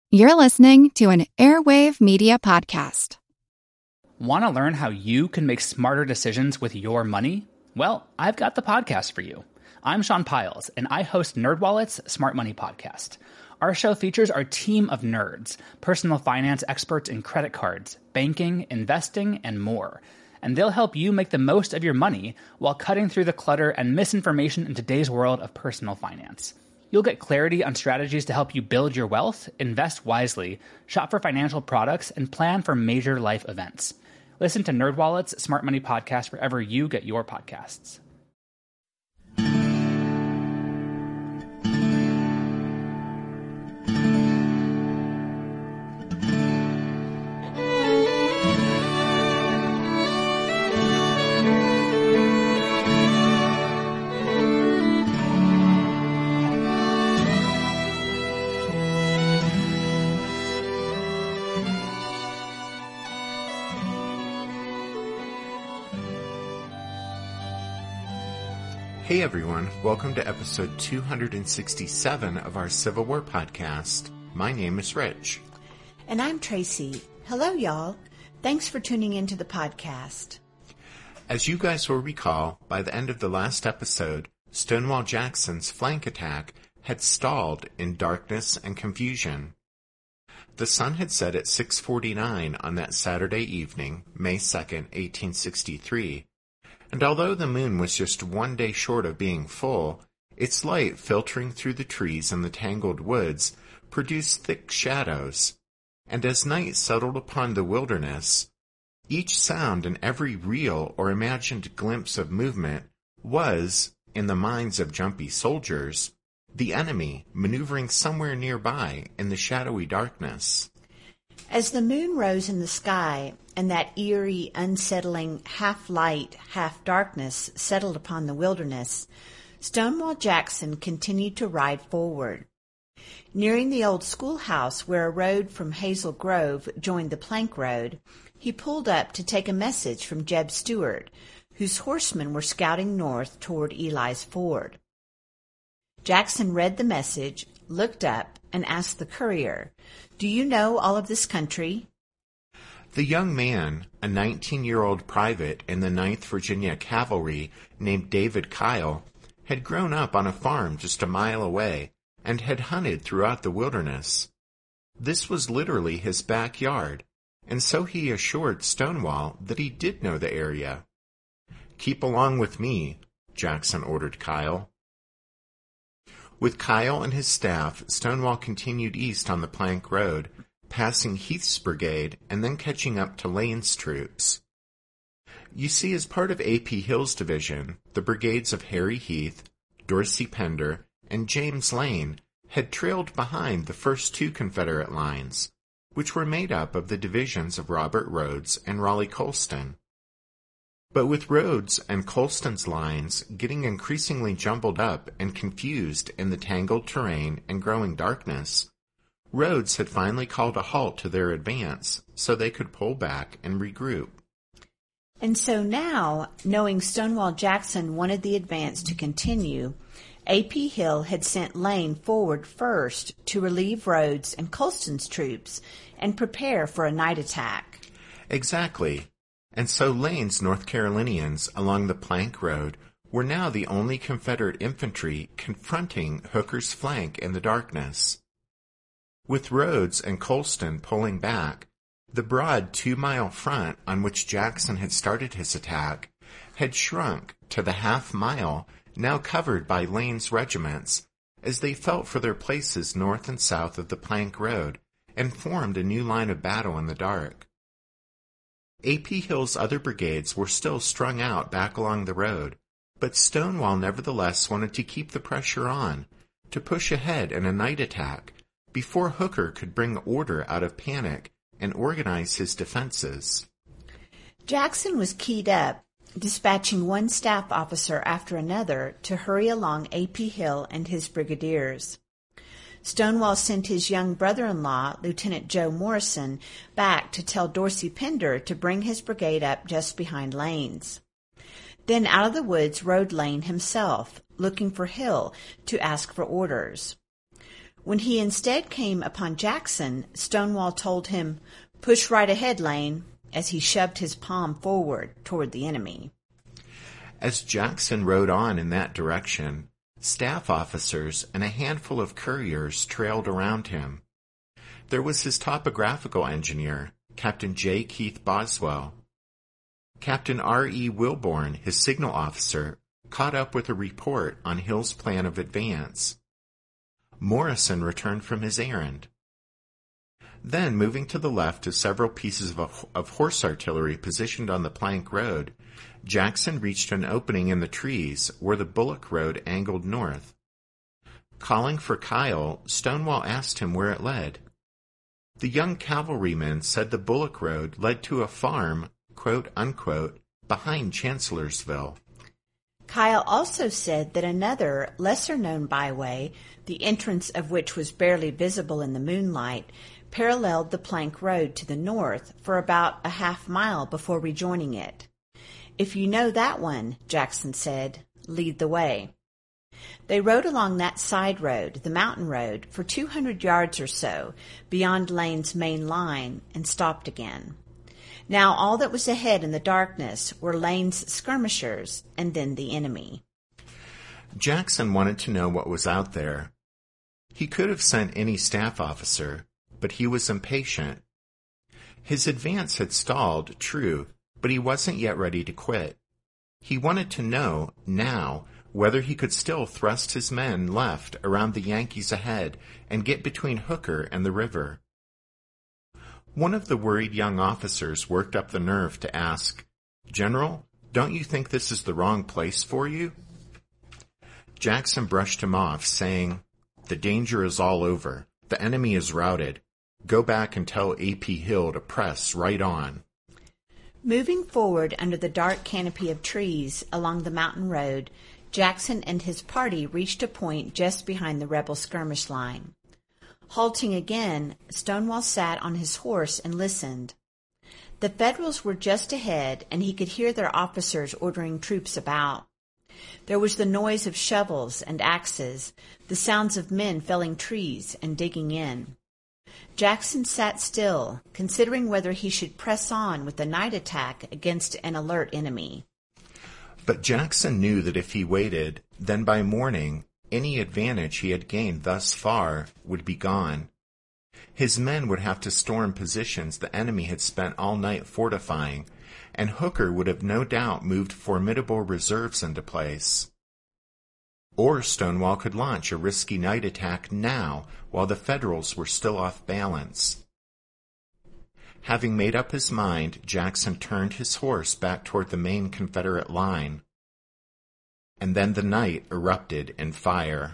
You're listening to an Airwave Media Podcast. Want to learn how you can make smarter decisions with your money? Well, I've got the podcast for you. I'm Sean Piles, and I host NerdWallet's Smart Money Podcast. Our show features our team of nerds, personal finance experts in credit cards, banking, investing, and more. And they'll help you make the most of your money while cutting through the clutter and misinformation in today's world of personal finance. You'll get clarity on strategies to help you build your wealth, invest wisely, shop for financial products, and plan for major life events. Listen to NerdWallet's Smart Money Podcast wherever you get your podcasts. Hey everyone, welcome to episode 267 of our Civil War podcast. My name is Rich. And I'm Tracy. Hello y'all. Thanks for tuning into the podcast. As you guys will recall, by the end of the last episode, Stonewall Jackson's flank attack had stalled in darkness and confusion. The sun had set at 6:49 on that Saturday evening, May 2nd, 1863. And although the moon was just one day short of being full, its light filtering through the trees and the tangled woods produced thick shadows. And as night settled upon the wilderness, each sound and every real or imagined glimpse of movement was, in the minds of jumpy soldiers, the enemy maneuvering somewhere nearby in the shadowy darkness. As the moon rose in the sky and that eerie, unsettling half-light, half-darkness settled upon the wilderness, Stonewall Jackson continued to ride forward. Nearing the old schoolhouse where a road from Hazel Grove joined the plank road, he pulled up to take a message from Jeb Stuart, whose horsemen were scouting north toward Eli's Ford. Jackson read the message, looked up, and asked the courier, "Do you know all of this country?" The young man, a 19-year-old private in the 9th Virginia Cavalry named David Kyle, had grown up on a farm just a mile away and had hunted throughout the wilderness. This was literally his backyard, and so he assured Stonewall that he did know the area. "Keep along with me," Jackson ordered Kyle. With Kyle and his staff, Stonewall continued east on the plank road, passing Heath's brigade and then catching up to Lane's troops. You see, as part of A.P. Hill's division, the brigades of Harry Heath, Dorsey Pender, and James Lane had trailed behind the first two Confederate lines, which were made up of the divisions of Robert Rhodes and Raleigh Colston. But with Rhodes and Colston's lines getting increasingly jumbled up and confused in the tangled terrain and growing darkness, Rhodes had finally called a halt to their advance so they could pull back and regroup. And so now, knowing Stonewall Jackson wanted the advance to continue, A.P. Hill had sent Lane forward first to relieve Rhodes and Colston's troops and prepare for a night attack. Exactly. And so Lane's North Carolinians along the plank road were now the only Confederate infantry confronting Hooker's flank in the darkness. With Rhodes and Colston pulling back, the broad 2-mile front on which Jackson had started his attack had shrunk to the half-mile now covered by Lane's regiments as they felt for their places north and south of the plank road and formed a new line of battle in the dark. A.P. Hill's other brigades were still strung out back along the road, but Stonewall nevertheless wanted to keep the pressure on, to push ahead in a night attack, before Hooker could bring order out of panic and organize his defenses. Jackson was keyed up, dispatching one staff officer after another to hurry along A.P. Hill and his brigadiers. Stonewall sent his young brother-in-law, Lieutenant Joe Morrison, back to tell Dorsey Pender to bring his brigade up just behind Lane's. Then out of the woods rode Lane himself, looking for Hill to ask for orders. When he instead came upon Jackson, Stonewall told him, "Push right ahead, Lane," as he shoved his palm forward toward the enemy. As Jackson rode on in that direction, staff officers and a handful of couriers trailed around him. There was his topographical engineer, Captain J. Keith Boswell. Captain R.E. Wilborn, his signal officer, caught up with a report on Hill's plan of advance. Morrison returned from his errand. Then, moving to the left to several pieces of horse artillery positioned on the plank road, Jackson reached an opening in the trees where the bullock road angled north. Calling for Kyle, Stonewall asked him where it led. The young cavalryman said the bullock road led to a farm, quote unquote, behind Chancellorsville. Kyle also said that another, lesser-known byway, the entrance of which was barely visible in the moonlight, paralleled the plank road to the north for about a half-mile before rejoining it. "If you know that one," Jackson said, "lead the way." They rode along that side road, the mountain road, for 200 yards or so, beyond Lane's main line, and stopped again. Now all that was ahead in the darkness were Lane's skirmishers, and then the enemy. Jackson wanted to know what was out there. He could have sent any staff officer, but he was impatient. His advance had stalled, true, but he wasn't yet ready to quit. He wanted to know, now, whether he could still thrust his men left around the Yankees ahead and get between Hooker and the river. One of the worried young officers worked up the nerve to ask, "General, don't you think this is the wrong place for you?" Jackson brushed him off, saying, "The danger is all over. The enemy is routed. Go back and tell A.P. Hill to press right on." Moving forward under the dark canopy of trees along the mountain road, Jackson and his party reached a point just behind the rebel skirmish line. Halting again, Stonewall sat on his horse and listened. The Federals were just ahead, and he could hear their officers ordering troops about. There was the noise of shovels and axes, the sounds of men felling trees and digging in. Jackson sat still, considering whether he should press on with the night attack against an alert enemy. But Jackson knew that if he waited, then by morning, any advantage he had gained thus far would be gone. His men would have to storm positions the enemy had spent all night fortifying, and Hooker would have no doubt moved formidable reserves into place. Or Stonewall could launch a risky night attack now while the Federals were still off balance. Having made up his mind, Jackson turned his horse back toward the main Confederate line. And then the night erupted in fire.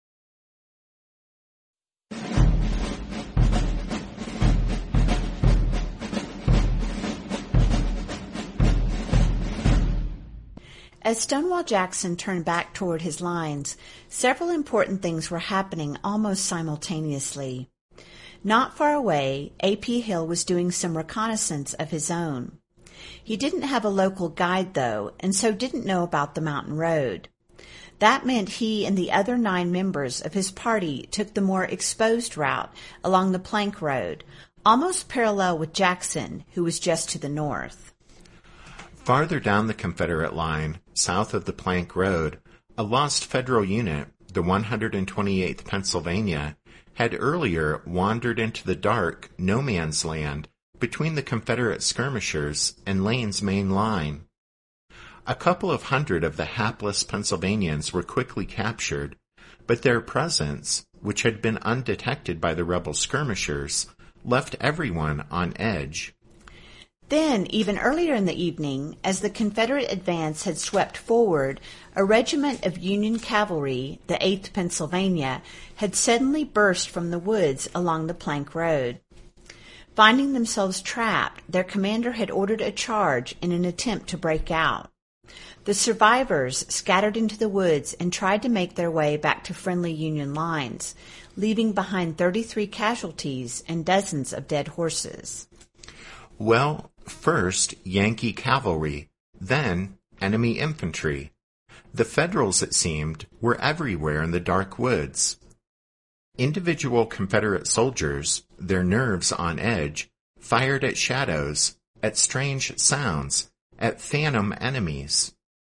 As Stonewall Jackson turned back toward his lines, several important things were happening almost simultaneously. Not far away, A.P. Hill was doing some reconnaissance of his own. He didn't have a local guide, though, and so didn't know about the mountain road. That meant he and the other 9 members of his party took the more exposed route along the plank road, almost parallel with Jackson, who was just to the north. Farther down the Confederate line, south of the plank road, a lost Federal unit, the 128th Pennsylvania, had earlier wandered into the dark no-man's land between the Confederate skirmishers and Lane's main line. A couple of hundred of the hapless Pennsylvanians were quickly captured, but their presence, which had been undetected by the rebel skirmishers, left everyone on edge. Then, even earlier in the evening, as the Confederate advance had swept forward, a regiment of Union cavalry, the 8th Pennsylvania, had suddenly burst from the woods along the plank road. Finding themselves trapped, their commander had ordered a charge in an attempt to break out. The survivors scattered into the woods and tried to make their way back to friendly Union lines, leaving behind 33 casualties and dozens of dead horses. Well, first Yankee cavalry, then enemy infantry. The Federals, it seemed, were everywhere in the dark woods. Individual Confederate soldiers, their nerves on edge, fired at shadows, at strange sounds, at phantom enemies.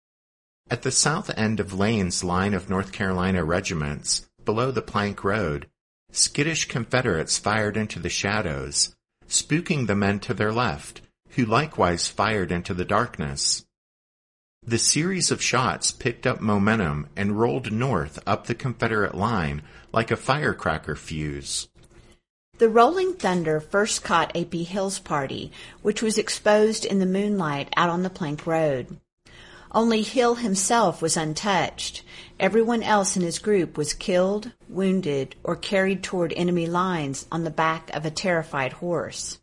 At the south end of Lane's line of North Carolina regiments, below the Plank Road, skittish Confederates fired into the shadows, spooking the men to their left, who likewise fired into the darkness. The series of shots picked up momentum and rolled north up the Confederate line like a firecracker fuse. The rolling thunder first caught A.P. Hill's party, which was exposed in the moonlight out on the Plank Road. Only Hill himself was untouched. Everyone else in his group was killed, wounded, or carried toward enemy lines on the back of a terrified horse.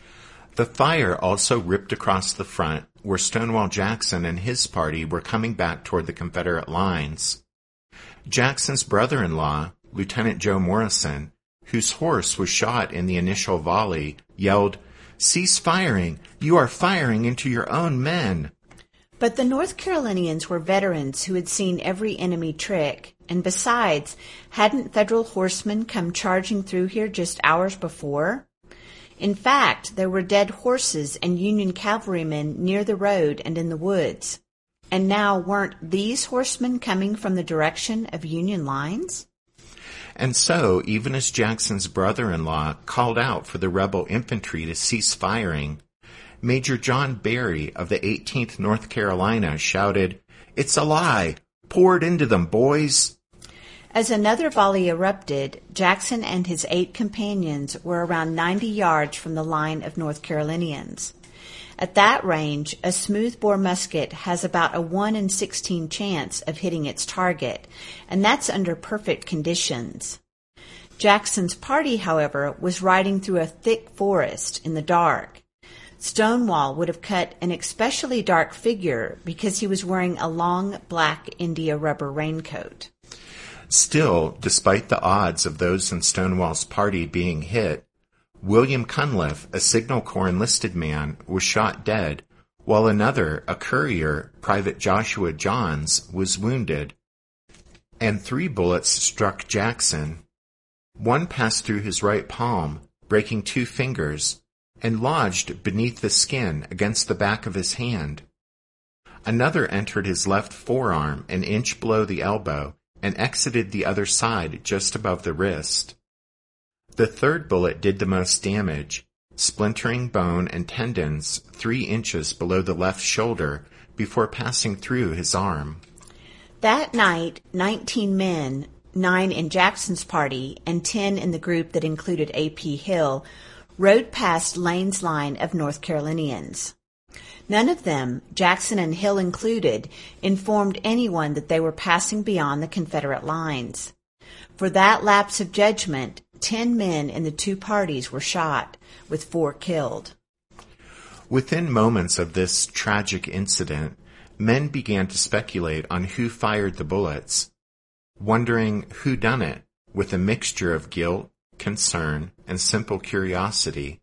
The fire also ripped across the front, where Stonewall Jackson and his party were coming back toward the Confederate lines. Jackson's brother-in-law, Lieutenant Joe Morrison, whose horse was shot in the initial volley, yelled, "Cease firing! You are firing into your own men!" But the North Carolinians were veterans who had seen every enemy trick, and besides, hadn't Federal horsemen come charging through here just hours before? In fact, there were dead horses and Union cavalrymen near the road and in the woods. And now weren't these horsemen coming from the direction of Union lines? And so, even as Jackson's brother-in-law called out for the rebel infantry to cease firing, Major John Berry of the 18th North Carolina shouted, "It's a lie! Pour it into them, boys!" As another volley erupted, Jackson and his 8 companions were around 90 yards from the line of North Carolinians. At that range, a smoothbore musket has about a 1 in 16 chance of hitting its target, and that's under perfect conditions. Jackson's party, however, was riding through a thick forest in the dark. Stonewall would have cut an especially dark figure because he was wearing a long black India rubber raincoat. Still, despite the odds of those in Stonewall's party being hit, William Cunliffe, a Signal Corps enlisted man, was shot dead, while another, a courier, Private Joshua Johns, was wounded. And 3 bullets struck Jackson. One passed through his right palm, breaking 2 fingers, and lodged beneath the skin against the back of his hand. Another entered his left forearm an inch below the elbow, and exited the other side just above the wrist. The 3rd bullet did the most damage, splintering bone and tendons 3 inches below the left shoulder before passing through his arm. That night, 19 men, 9 in Jackson's party and 10 in the group that included A.P. Hill, rode past Lane's line of North Carolinians. None of them, Jackson and Hill included, informed anyone that they were passing beyond the Confederate lines. For that lapse of judgment, 10 men in the 2 parties were shot, with 4 killed. Within moments of this tragic incident, men began to speculate on who fired the bullets, wondering who done it, with a mixture of guilt, concern, and simple curiosity.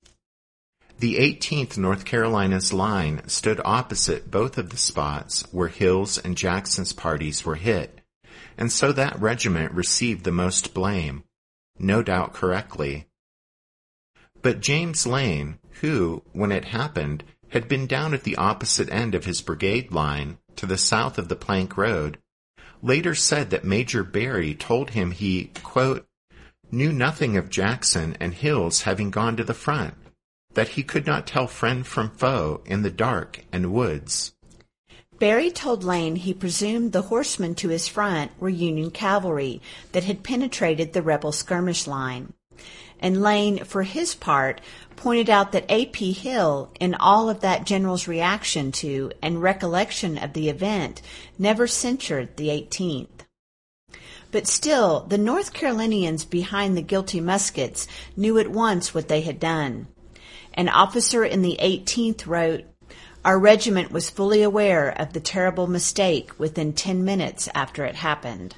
The 18th North Carolina's line stood opposite both of the spots where Hill's and Jackson's parties were hit, and so that regiment received the most blame, no doubt correctly. But James Lane, who, when it happened, had been down at the opposite end of his brigade line, to the south of the Plank Road, later said that Major Berry told him he, quote, knew nothing of Jackson and Hill's having gone to the front, that he could not tell friend from foe in the dark and woods. Berry told Lane he presumed the horsemen to his front were Union cavalry that had penetrated the rebel skirmish line. And Lane, for his part, pointed out that A.P. Hill, in all of that general's reaction to and recollection of the event, never censured the 18th. But still, the North Carolinians behind the guilty muskets knew at once what they had done. An officer in the 18th wrote, "Our regiment was fully aware of the terrible mistake within 10 minutes after it happened."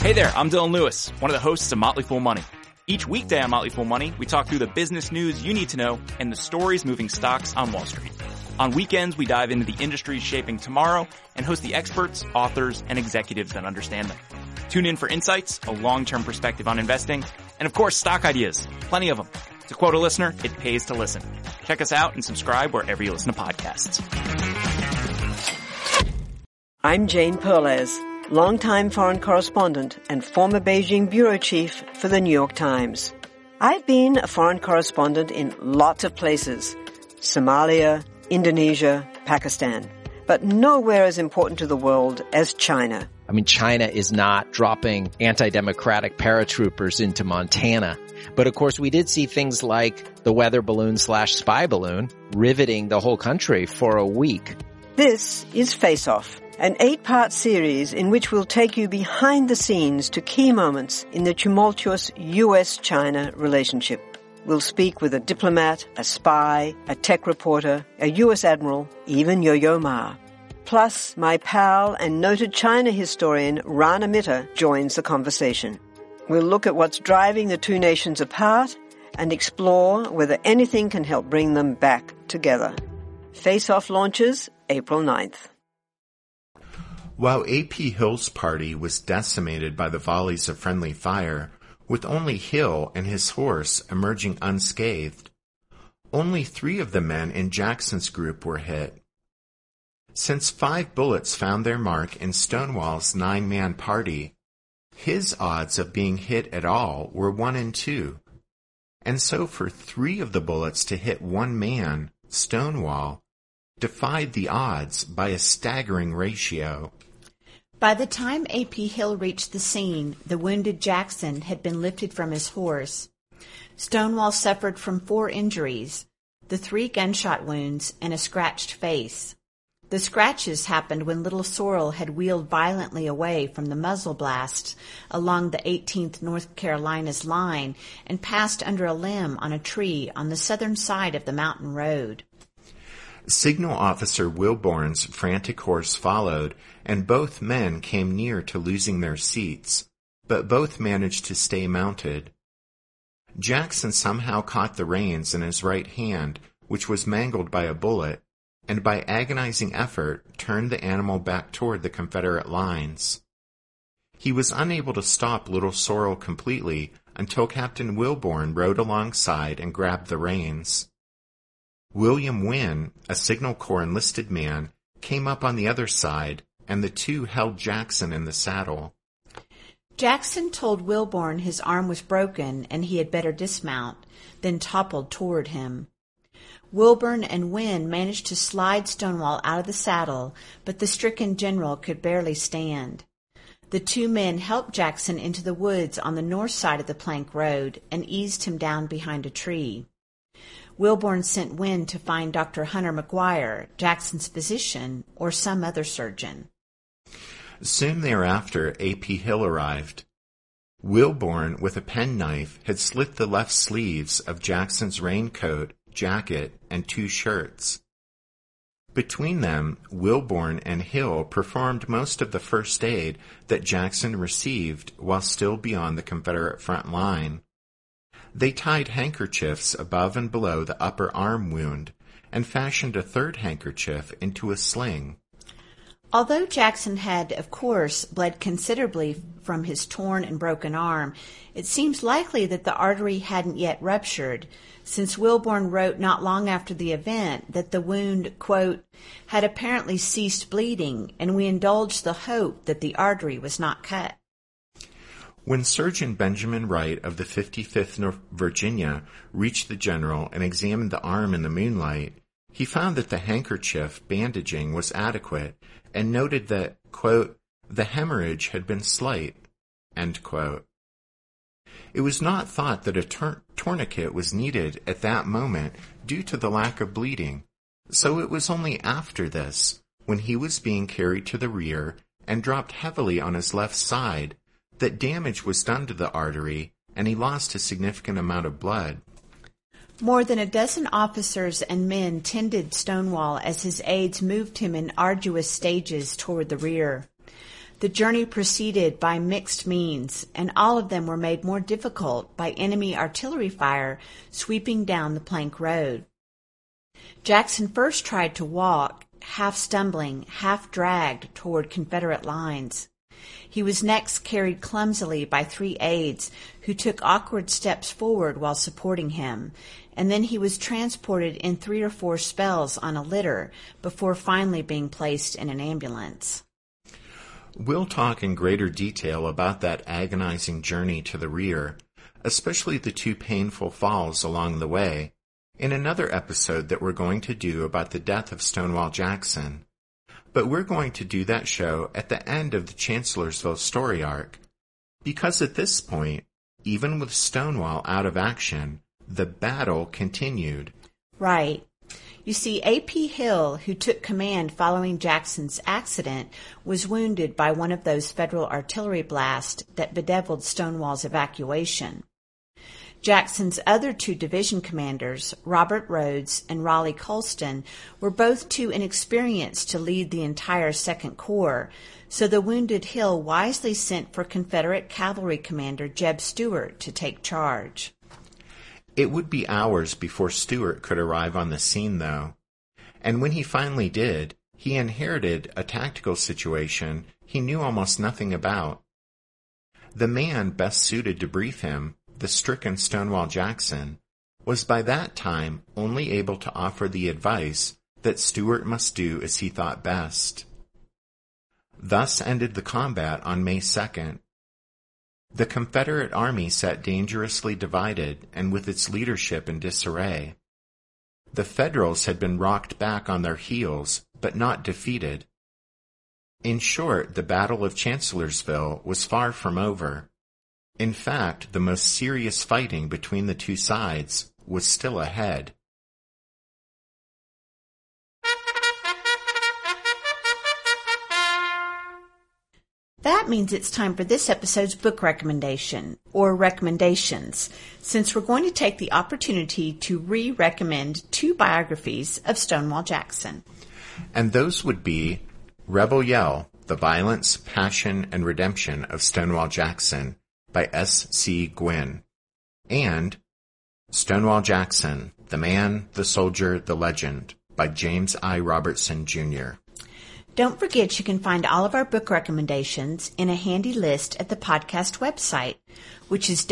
Hey there, I'm Dylan Lewis, one of the hosts of Motley Fool Money. Each weekday on Motley Fool Money, we talk through the business news you need to know and the stories moving stocks on Wall Street. On weekends, we dive into the industries shaping tomorrow and host the experts, authors, and executives that understand them. Tune in for insights, a long-term perspective on investing, and of course, stock ideas. Plenty of them. To quote a listener, it pays to listen. Check us out and subscribe wherever you listen to podcasts. I'm Jane Perlez, longtime foreign correspondent and former Beijing bureau chief for the New York Times. I've been a foreign correspondent in lots of places: Somalia, Indonesia, Pakistan, but nowhere as important to the world as China. I mean, China is not dropping anti-democratic paratroopers into Montana. But of course, we did see things like the weather balloon / spy balloon riveting the whole country for a week. This is Face Off, an 8-part series in which we'll take you behind the scenes to key moments in the tumultuous U.S.-China relationship. We'll speak with a diplomat, a spy, a tech reporter, a U.S. admiral, even Yo-Yo Ma. Plus, my pal and noted China historian Rana Mitter joins the conversation. We'll look at what's driving the two nations apart and explore whether anything can help bring them back together. Face Off launches April 9th. While A.P. Hill's party was decimated by the volleys of friendly fire, with only Hill and his horse emerging unscathed, only 3 of the men in Jackson's group were hit. Since 5 bullets found their mark in Stonewall's 9-man party, his odds of being hit at all were 1 in 2. And so for 3 of the bullets to hit 1 man, Stonewall, defied the odds by a staggering ratio. By the time A.P. Hill reached the scene, the wounded Jackson had been lifted from his horse. Stonewall suffered from 4 injuries, the 3 gunshot wounds and a scratched face. The scratches happened when Little Sorrel had wheeled violently away from the muzzle blasts along the 18th North Carolina's line and passed under a limb on a tree on the southern side of the mountain road. Signal Officer Wilborn's frantic horse followed, and both men came near to losing their seats, but both managed to stay mounted. Jackson somehow caught the reins in his right hand, which was mangled by a bullet, and by agonizing effort turned the animal back toward the Confederate lines. He was unable to stop Little Sorrel completely until Captain Wilborn rode alongside and grabbed the reins. William Wynn, a Signal Corps enlisted man, came up on the other side, and the two held Jackson in the saddle. Jackson told Wilborn his arm was broken and he had better dismount, then toppled toward him. Wilborn and Wynn managed to slide Stonewall out of the saddle, but the stricken general could barely stand. The 2 men helped Jackson into the woods on the north side of the plank road and eased him down behind a tree. Wilborn sent Wynn to find Dr. Hunter McGuire, Jackson's physician, or some other surgeon. Soon thereafter, A.P. Hill arrived. Wilborn, with a penknife, had slit the left sleeves of Jackson's raincoat, jacket, and 2 shirts. Between them, Wilborn and Hill performed most of the first aid that Jackson received while still beyond the Confederate front line. They tied handkerchiefs above and below the upper arm wound and fashioned a 3rd handkerchief into a sling. Although Jackson had, of course, bled considerably from his torn and broken arm, it seems likely that the artery hadn't yet ruptured, since Wilborn wrote not long after the event that the wound, quote, had apparently ceased bleeding, and we indulged the hope that the artery was not cut. When Surgeon Benjamin Wright of the 55th Virginia reached the general and examined the arm in the moonlight, he found that the handkerchief bandaging was adequate and noted that, quote, the hemorrhage had been slight, end quote. It was not thought that a tourniquet was needed at that moment due to the lack of bleeding, so it was only after this, when he was being carried to the rear and dropped heavily on his left side, that damage was done to the artery and he lost a significant amount of blood. More than a dozen officers and men tended Stonewall as his aides moved him in arduous stages toward the rear. The journey proceeded by mixed means, and all of them were made more difficult by enemy artillery fire sweeping down the plank road. Jackson first tried to walk, half stumbling, half dragged toward Confederate lines. He was next carried clumsily by 3 aides who took awkward steps forward while supporting him, and then he was transported in 3 or 4 spells on a litter before finally being placed in an ambulance. We'll talk in greater detail about that agonizing journey to the rear, especially the 2 painful falls along the way, in another episode that we're going to do about the death of Stonewall Jackson. But we're going to do that show at the end of the Chancellorsville story arc, because at this point, even with Stonewall out of action, the battle continued. Right. You see, A.P. Hill, who took command following Jackson's accident, was wounded by one of those Federal artillery blasts that bedeviled Stonewall's evacuation. Jackson's other 2 division commanders, Robert Rhodes and Raleigh Colston, were both too inexperienced to lead the entire Second Corps, so the wounded Hill wisely sent for Confederate cavalry commander Jeb Stuart to take charge. It would be hours before Stuart could arrive on the scene, though, and when he finally did, he inherited a tactical situation he knew almost nothing about. The man best suited to brief him, the stricken Stonewall Jackson, was by that time only able to offer the advice that Stuart must do as he thought best. Thus ended the combat on May 2nd. The Confederate Army sat dangerously divided and with its leadership in disarray. The Federals had been rocked back on their heels, but not defeated. In short, the Battle of Chancellorsville was far from over. In fact, the most serious fighting between the 2 sides was still ahead. That means it's time for this episode's book recommendation, or recommendations, since we're going to take the opportunity to re-recommend 2 biographies of Stonewall Jackson. And those would be Rebel Yell, The Violence, Passion, and Redemption of Stonewall Jackson by S.C. Gwynne, and Stonewall Jackson, The Man, the Soldier, the Legend by James I. Robertson, Jr. Don't forget you can find all of our book recommendations in a handy list at the podcast website, which is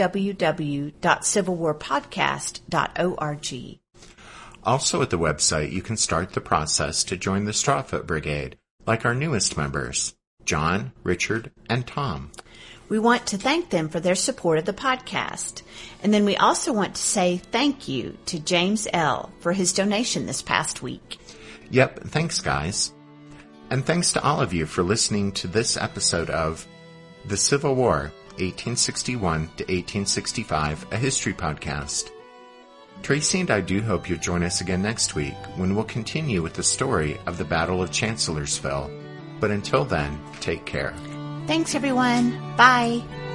www.civilwarpodcast.org. Also at the website, you can start the process to join the Strawfoot Brigade, like our newest members, John, Richard, and Tom. We want to thank them for their support of the podcast. And then we also want to say thank you to James L. for his donation this past week. Yep, thanks guys. And thanks to all of you for listening to this episode of The Civil War, 1861 to 1865, a history podcast. Tracy and I do hope you'll join us again next week when we'll continue with the story of the Battle of Chancellorsville. But until then, take care. Thanks, everyone. Bye.